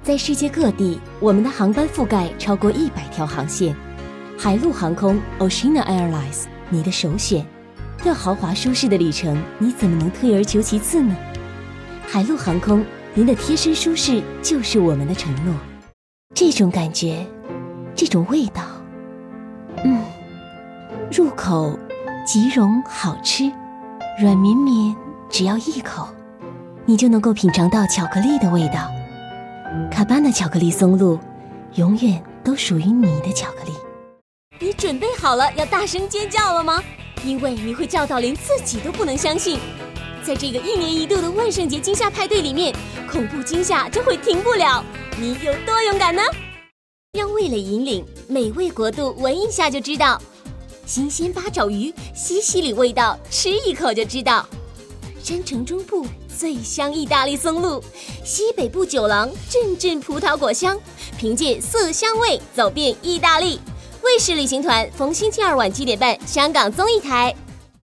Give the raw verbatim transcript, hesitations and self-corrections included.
在世界各地，我们的航班覆盖超过一百条航线。海陆航空 Oceania Airlines， 你的首选。这豪华舒适的旅程，你怎么能退而求其次呢？海陆航空，您的贴身舒适就是我们的承诺。这种感觉，这种味道，嗯，入口即溶好吃，软绵绵，只要一口，你就能够品尝到巧克力的味道。卡巴纳巧克力松露，永远都属于你的巧克力。你准备好了要大声尖叫了吗？因为你会叫到连自己都不能相信。在这个一年一度的万圣节惊吓派对里面，恐怖惊吓就会停不了。你有多勇敢呢？让味蕾引领，美味国度闻一下就知道。新鲜八爪鱼，吸吸里味道，吃一口就知道。山城中部最香意大利松露，西北部酒廊阵阵葡萄果香，凭借色香味走遍意大利。卫视旅行团逢星期二晚七点半，香港综艺台。